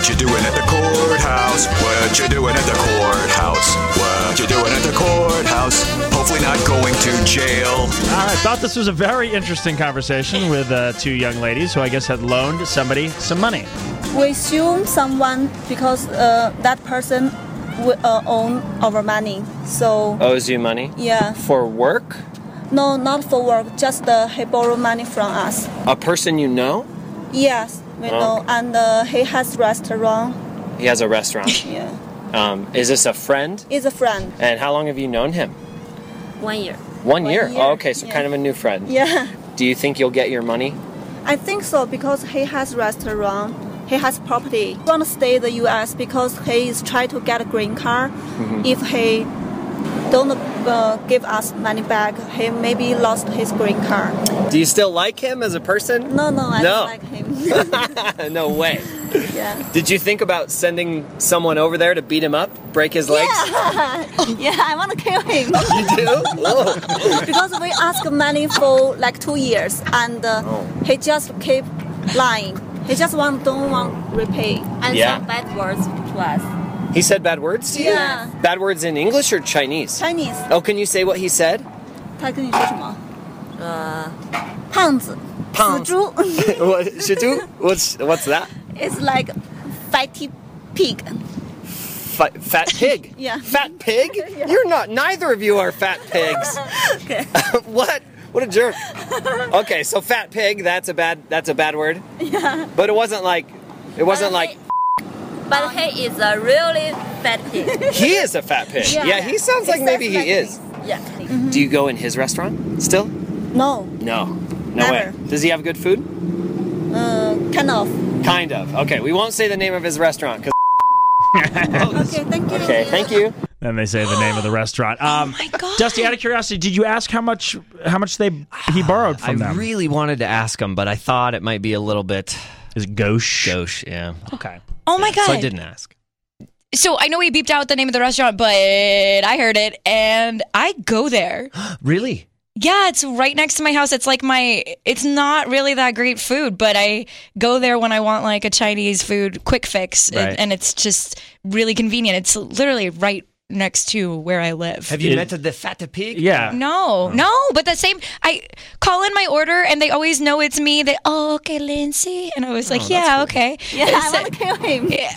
What you doing at the courthouse? What you doing at the courthouse? What you doing at the courthouse? Hopefully not going to jail. All right, thought this was a very interesting conversation with two young ladies who I guess had loaned somebody some money. We assume someone because that person will own our money. So Owes you money? yeah, For work? no, not for work. Just he borrow money from us. A person you know? Yes, we know, and he has restaurant. He has a restaurant. Yeah, Is this a friend? he's a friend. And how long have you known him? 1 year. 1 year? year, Oh, okay, so yeah. kind of a new friend. Yeah, Do you think you'll get your money? I think so because he has restaurant. He has property. He want to stay in the U.S. because he is trying to get a green card. If he don't give us money back, he maybe lost his green card. Do you still like him as a person? No, I No. don't like him. No way. Yeah. Did you think about sending someone over there to beat him up, break his legs? Yeah, I want to kill him. You do? Oh. Because we ask money for like 2 years and he just keep lying. He just don't want repay. And Yeah. some bad words to us. He said bad words to you? Yeah. Bad words in English or Chinese? Chinese. Oh, can you say what he said? 他跟你说什么？胖子，死猪。 What? Shitu? What's that? It's like fatty pig. Fat pig? Yeah. Fat pig? You're not, neither of you are fat pigs. Okay. What? What a jerk. Okay, so fat pig, that's a bad word? Yeah. But it wasn't like, But he is a really fat pig. he is a fat pig. Yeah, he sounds like maybe he is. Yeah. Do you go in his restaurant still? No, No. No Never. way. Does he have good food? kind of. Kind of. Okay, we won't say the name of his restaurant. Okay, thank you. Okay, thank you. Then they say the name of the restaurant. Oh my God. Dusty, out of curiosity, did you ask how much he borrowed from I them? really wanted to ask him, but I thought it might be a little bit Is it gauche? yeah. Okay. Oh my God. So I didn't ask. So I know we beeped out the name of the restaurant, but I heard it and I go there. Really? Yeah, it's right next to my house. It's like it's not really that great food, but I go there when I want like a Chinese food quick fix Right. and it's just really convenient. It's literally right next to where I live. Have you met the fat pig? Yeah. No, but the same. I call in my order and they always know it's me. They, okay, Lindsay. And I was like, yeah, okay. Yeah, I want to kill him. Yeah.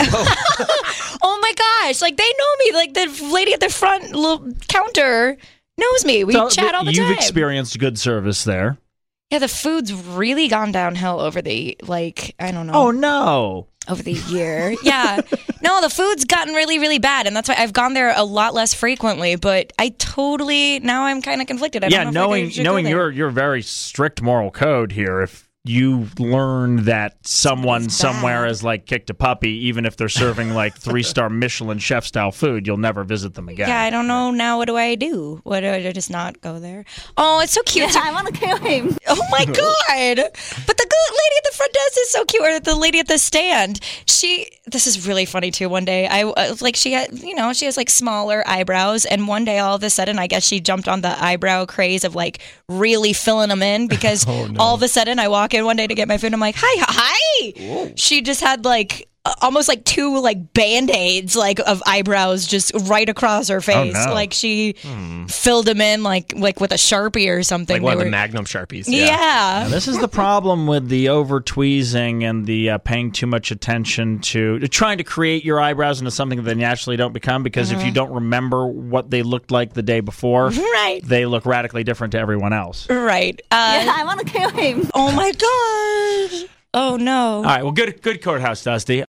Oh my gosh. Like they know me. Like the lady at the front counter knows me. We chat all the time. You've experienced good service there. Yeah, the food's really gone downhill over the, I don't know. Oh, no. Over the year. Yeah. No, the food's gotten really, really bad. And that's why I've gone there a lot less frequently. But now I'm kind of conflicted. I don't know if I should go knowing there. your very strict moral code here, if you learn that someone somewhere has like kicked a puppy, even if they're serving like 3-star Michelin chef style food, you'll never visit them again. Yeah, I don't know now. What do I do? What do I just not go there? Oh, it's so cute. Yeah, I want to kill him. Oh my God. But the good lady at the front desk is so cute. Or the lady at the stand. This is really funny too. One day she has like smaller eyebrows. And one day all of a sudden, I guess she jumped on the eyebrow craze of like really filling them in because all of a sudden I walk in one day to get my food and I'm like, hi. Whoa. She just had like almost like 2 like Band-Aids like of eyebrows just right across her face. Oh, no. Like she filled them in like with a Sharpie or something. Like one of the Magnum Sharpies. Yeah. Now, this is the problem with the over tweezing and the paying too much attention to trying to create your eyebrows into something that they naturally don't become, because if you don't remember what they looked like the day before, Right. they look radically different to everyone else. Right. Yeah, I want to kill him. Oh my God. Oh no. All right, well, good courthouse, Dusty.